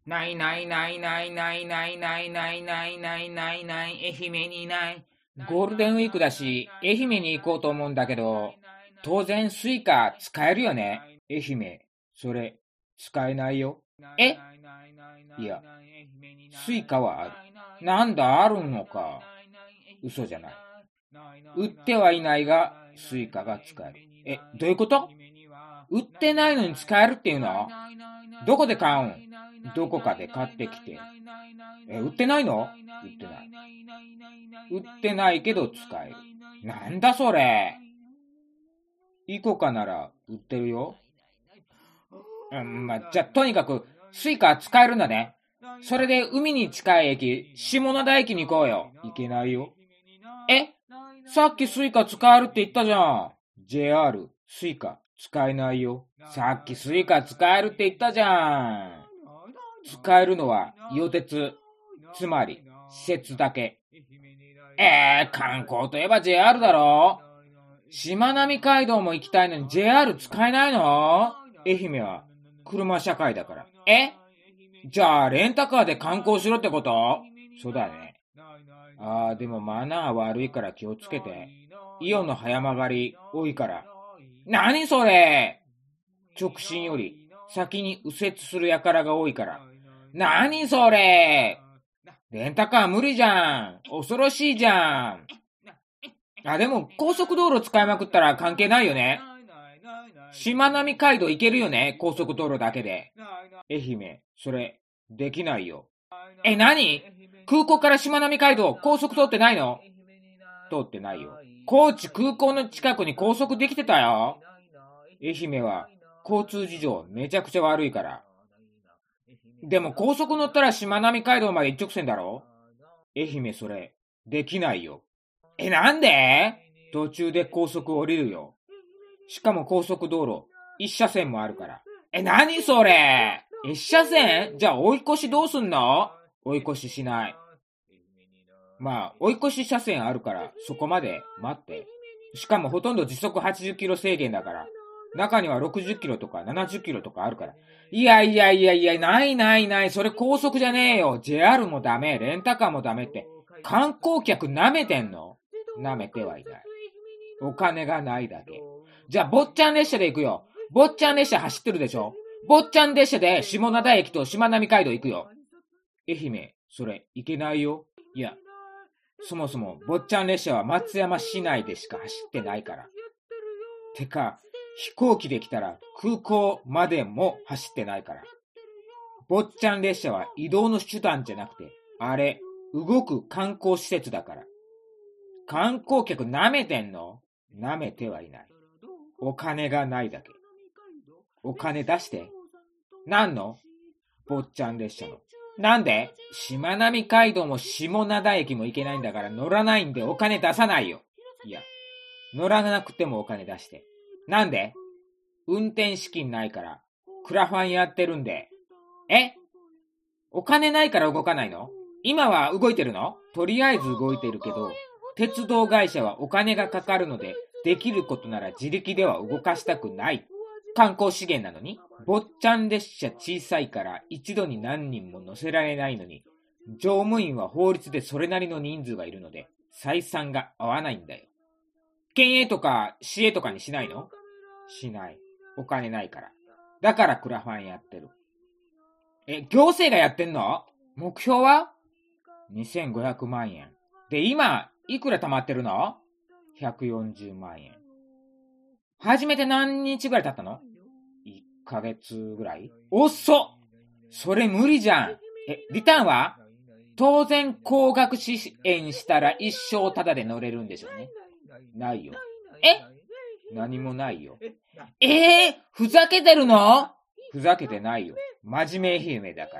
ないないないないないないないないないないないない、愛媛にない。ゴールデンウィークだし、愛媛に行こうと思うんだけど、当然スイカ使えるよね。愛媛、それ、使えないよ。えいや、スイカはある。なんだ、あるのか。嘘じゃない。売ってはいないが、スイカが使える。どういうこと？売ってないのに使えるっていうの？どこで買うん？どこかで買ってきて。売ってないの？売ってない。売ってないけど使える。なんだそれ。イコカなら売ってるよ。じゃあとにかくスイカ使えるんだね。それで海に近い駅、下灘駅に行こうよ。行けないよ。さっきスイカ使えるって言ったじゃん。JR、スイカ使えないよ。さっきスイカ使えるって言ったじゃん。使えるのは伊予鉄、つまり施設だけ。観光といえば JR だろ。しまなみ海道も行きたいのに JR 使えないの？愛媛は車社会だから。じゃあレンタカーで観光しろってこと？そうだね。でもマナー悪いから気をつけて。イオンの早曲がり多いから。何それ？直進より先に右折する輩が多いから。何それ？レンタカー無理じゃん。恐ろしいじゃん。でも高速道路使いまくったら関係ないよね。しまなみ海道行けるよね、高速道路だけで。愛媛、それ、できないよ。何？空港からしまなみ海道、高速通ってないの？通ってないよ。高知空港の近くに高速できてたよ。愛媛は交通事情めちゃくちゃ悪いから。でも高速乗ったらしまなみ海道まで一直線だろ？愛媛それ、できないよ。なんで？途中で高速降りるよ。しかも高速道路、一車線もあるから。何それ？一車線？じゃあ追い越しどうすんの？追い越ししない。追い越し車線あるから、そこまで待って。しかもほとんど時速80キロ制限だから。中には60キロとか70キロとかあるから。いや、ないないない、それ高速じゃねえよ。JR もダメ、レンタカーもダメって。観光客舐めてんの？舐めてはいない。お金がないだけ。じゃあ、坊ちゃん列車で行くよ。坊ちゃん列車走ってるでしょ？坊ちゃん列車で下灘駅としまなみ海道行くよ。愛媛、それ、行けないよ。いや、そもそも、坊ちゃん列車は松山市内でしか走ってないから。てか、飛行機で来たら空港までも走ってないから。坊ちゃん列車は移動の手段じゃなくて、あれ、動く観光施設だから。観光客舐めてんの？舐めてはいない。お金がないだけ。お金出して。何の？坊ちゃん列車の。なんで？しまなみ海道も下灘駅も行けないんだから乗らないんでお金出さないよ。いや、乗らなくてもお金出して。なんで？運転資金ないから、クラファンやってるんで。お金ないから動かないの？今は動いてるの？とりあえず動いてるけど、鉄道会社はお金がかかるので、できることなら自力では動かしたくない。観光資源なのに、坊ちゃん列車小さいから一度に何人も乗せられないのに、乗務員は法律でそれなりの人数がいるので、採算が合わないんだよ。県営とか市営とかにしないの？しない。お金ないから。だからクラファンやってる。行政がやってんの？目標は？ 2500 万円。で、今、いくら貯まってるの？ 140 万円。始めて何日ぐらい経ったの？ 1 ヶ月ぐらい？遅っ！それ無理じゃん。リターンは？当然高額支援したら一生タダで乗れるんでしょうね。ないよ。何もないよ。ふざけてるの？ふざけてないよ。真面目愛媛だから。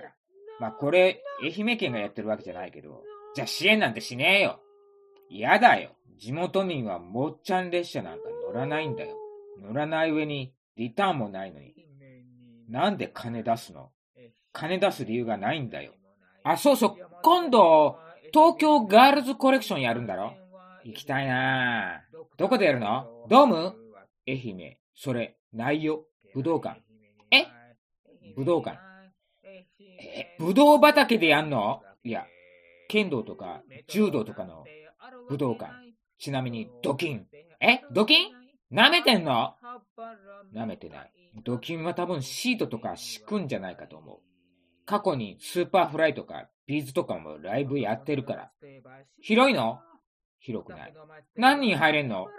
これ、愛媛県がやってるわけじゃないけど、じゃあ支援なんてしねえよ。やだよ。地元民は坊ちゃん列車なんか乗らないんだよ。乗らない上にリターンもないのに。なんで金出すの？金出す理由がないんだよ。そうそう、今度、東京ガールズコレクションやるんだろ？行きたいなぁ。どこでやるの？ドーム？愛媛、それ、ないよ。武道館。武道館。 ぶどう畑でやんの？いや、剣道とか柔道とかの武道館。ちなみにドキン。ドキン？舐めてんの？舐めてない。ドキンは多分シートとか敷くんじゃないかと思う。過去にスーパーフライとかビーズとかもライブやってるから。広いの？広くない。何人入れんの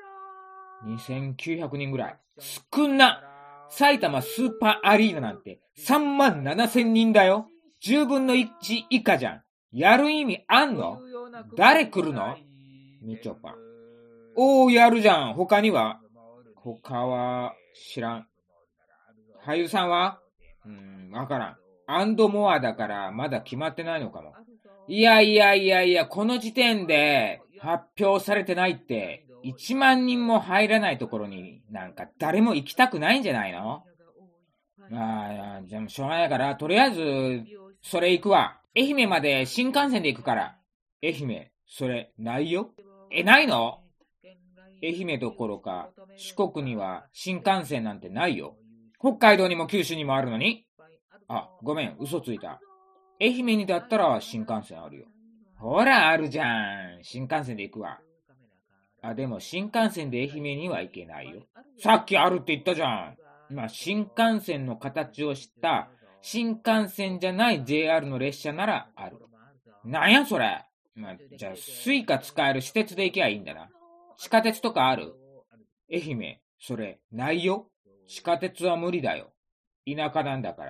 ？2900人ぐらい。少な。埼玉スーパーアリーナなんて37000人だよ。10分の1以下じゃん。やる意味あんの？誰来るの？みちょぱ。やるじゃん。他には？他は知らん。俳優さんは？わからん。アンドモアだからまだ決まってないのかも。いや、この時点で発表されてないって、1万人も入らないところになんか誰も行きたくないんじゃないの？じゃあしょうがないから、とりあえず、それ行くわ。愛媛まで新幹線で行くから。愛媛、それないよ。ないの？愛媛どころか、四国には新幹線なんてないよ。北海道にも九州にもあるのに？ごめん、嘘ついた。愛媛にだったら新幹線あるよ。ほら、あるじゃん。新幹線で行くわ。でも新幹線で愛媛には行けないよ。さっきあるって言ったじゃん。新幹線の形をした新幹線じゃない JR の列車ならある。なんやそれ。じゃあスイカ使える私鉄で行けばいいんだな。地下鉄とかある？愛媛、それないよ。地下鉄は無理だよ。田舎なんだから。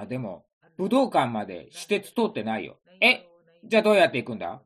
でも、武道館まで私鉄通ってないよ。じゃあどうやって行くんだ？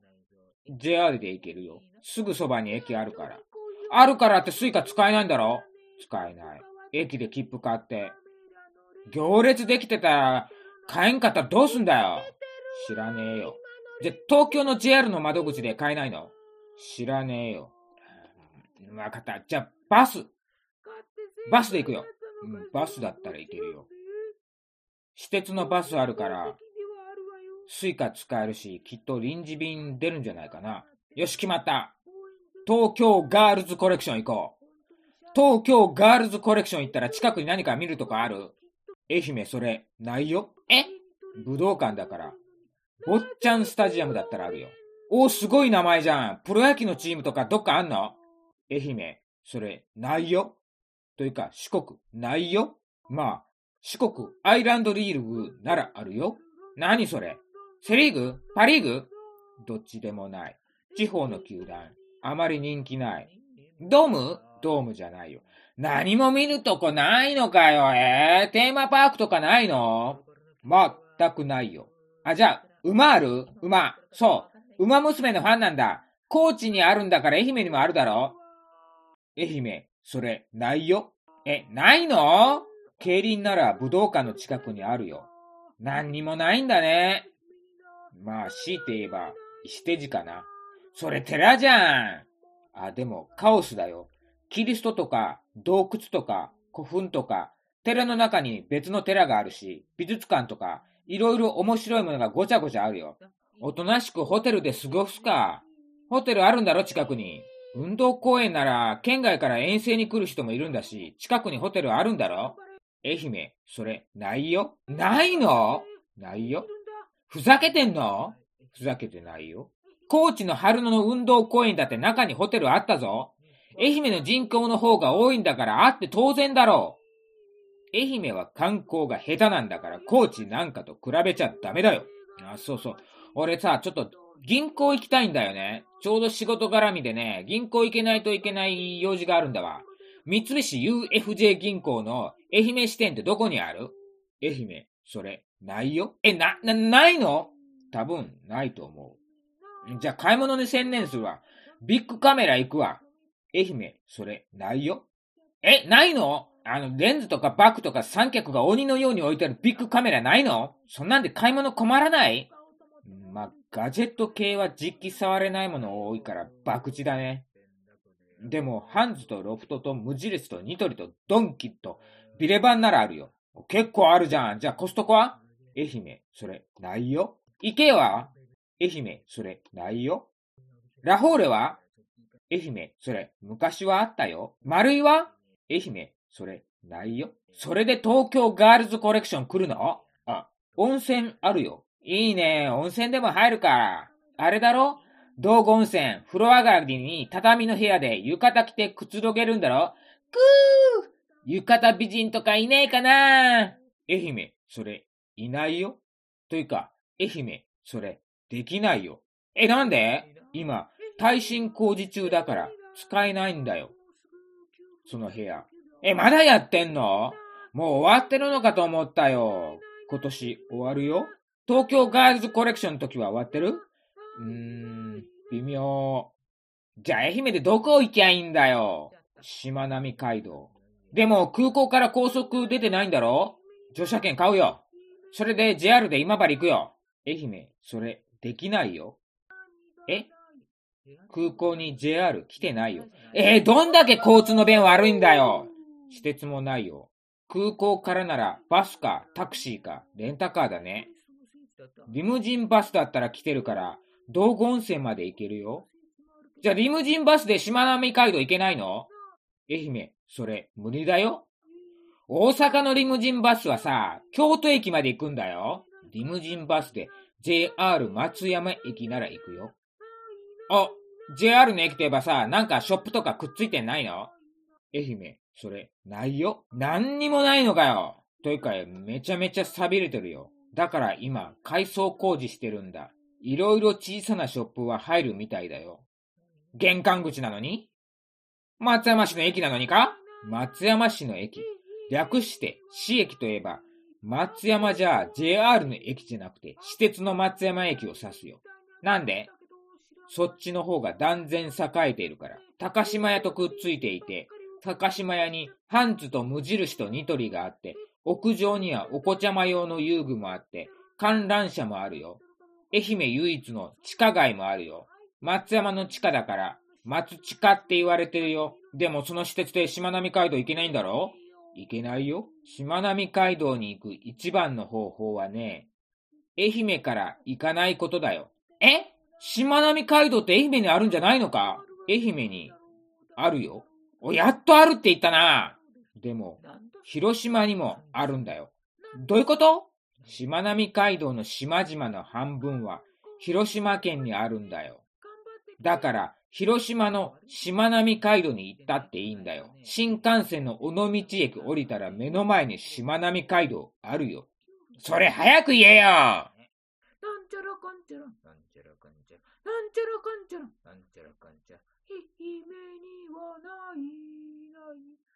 JR で行けるよ。すぐそばに駅あるから。あるからってスイカ使えないんだろ？使えない。駅で切符買って。行列できてたら買えんかったらどうすんだよ？知らねえよ。じゃ、東京の JR の窓口で買えないの？知らねえよ。わかった。じゃあバスで行くよ。バスだったら行けるよ。私鉄のバスあるからスイカ使えるし、きっと臨時便出るんじゃないかな。よし、決まった。東京ガールズコレクション行こう。東京ガールズコレクション行ったら近くに何か見るとかある？愛媛それないよ。武道館だから。坊ちゃんスタジアムだったらあるよ。すごい名前じゃん。プロ野球のチームとかどっかあんの？愛媛それないよ。というか四国ないよ。四国アイランドリーグならあるよ。何それ？セリーグ？パリーグ？どっちでもない。地方の球団。あまり人気ない。ドーム？ドームじゃないよ。何も見るとこないのかよ。テーマパークとかないの？全くないよ。じゃあ、馬ある？馬。そう。馬娘のファンなんだ。高知にあるんだから愛媛にもあるだろ？愛媛、それないよ。ないの？競輪なら武道館の近くにあるよ。何にもないんだね。強いて言えば、石手寺かな。それ寺じゃん。でも、カオスだよ。キリストとか、洞窟とか、古墳とか、寺の中に別の寺があるし、美術館とか、いろいろ面白いものがごちゃごちゃあるよ。おとなしくホテルで過ごすか。ホテルあるんだろ、近くに。運動公園なら、県外から遠征に来る人もいるんだし、近くにホテルあるんだろ？愛媛、それ、ないよ。ないの？ないよ。ふざけてんの？ふざけてないよ。高知の春野の運動公園だって中にホテルあったぞ。愛媛の人口の方が多いんだからあって当然だろう。愛媛は観光が下手なんだから高知なんかと比べちゃダメだよ。そう。俺さ、ちょっと銀行行きたいんだよね。ちょうど仕事絡みでね、銀行行けないといけない用事があるんだわ。三菱 UFJ 銀行の愛媛支店ってどこにある？愛媛、それ、ないよ。ないの？多分、ないと思う。じゃあ、買い物に専念するわ。ビッグカメラ行くわ。愛媛、それ、ないよ。ないの？レンズとかバッグとか三脚が鬼のように置いてあるビッグカメラないの？そんなんで買い物困らない？ガジェット系は実機触れないもの多いから博打だね。でも、ハンズとロフトと無印とニトリとドンキとビレバンならあるよ。結構あるじゃん。じゃあコストコは？愛媛、それ、ないよ。イケアは？愛媛、それ、ないよ。ラフォーレは？愛媛、それ、昔はあったよ。丸井は？愛媛、それ、ないよ。それで東京ガールズコレクション来るの？ 温泉あるよ。いいね。温泉でも入るか。あれだろ、道後温泉、風呂上がりに畳の部屋で浴衣着てくつろげるんだろ。くー、浴衣美人とかいねえかな。愛媛、それ、いないよ。というか、愛媛、それ、できないよ。なんで？今、耐震工事中だから使えないんだよ。その部屋。まだやってんの？もう終わってるのかと思ったよ。今年終わるよ。東京ガールズコレクションの時は終わってる？微妙。じゃあ愛媛でどこ行きゃいいんだよ。しまなみ海道。でも空港から高速出てないんだろ？乗車券買うよ。それで JR で今治行くよ。愛媛、それできないよ。空港に JR 来てないよ。どんだけ交通の便悪いんだよ。私鉄もないよ。空港からならバスかタクシーかレンタカーだね。リムジンバスだったら来てるから道後温泉まで行けるよ。じゃあリムジンバスでしまなみ海道行けないの？愛媛、それ無理だよ。大阪のリムジンバスはさ、京都駅まで行くんだよ。リムジンバスで JR 松山駅なら行くよ。JR の駅といえばさ、なんかショップとかくっついてないの？愛媛、それ、ないよ。なんにもないのかよ。というか、めちゃめちゃ錆びれてるよ。だから今、改装工事してるんだ。いろいろ小さなショップは入るみたいだよ。玄関口なのに？松山市の駅なのにか？松山市の駅。略して市駅といえば、松山じゃ JR の駅じゃなくて、私鉄の松山駅を指すよ。なんで？そっちの方が断然栄えているから。高島屋とくっついていて、高島屋にハンズと無印とニトリがあって、屋上にはお子ちゃま用の遊具もあって、観覧車もあるよ。愛媛唯一の地下街もあるよ。松山の地下だから、松地下って言われてるよ。でもその私鉄でしまなみ海道行けないんだろ？行けないよ。しまなみ海道に行く一番の方法はね、愛媛から行かないことだよ。しまなみ海道って愛媛にあるんじゃないのか？愛媛にあるよ。やっとあるって言ったな。でも、広島にもあるんだよ。どういうこと？しまなみ海道の島々の半分は広島県にあるんだよ。だから、広島のしまなみ海道に行ったっていいんだよ。新幹線の尾道駅降りたら目の前にしまなみ海道あるよ。それ早く言えよ。なんちゃらかんちゃら、なんちゃらかんちゃら、なんちゃらかんちゃら、なんちゃらかんちゃら、愛媛にはない。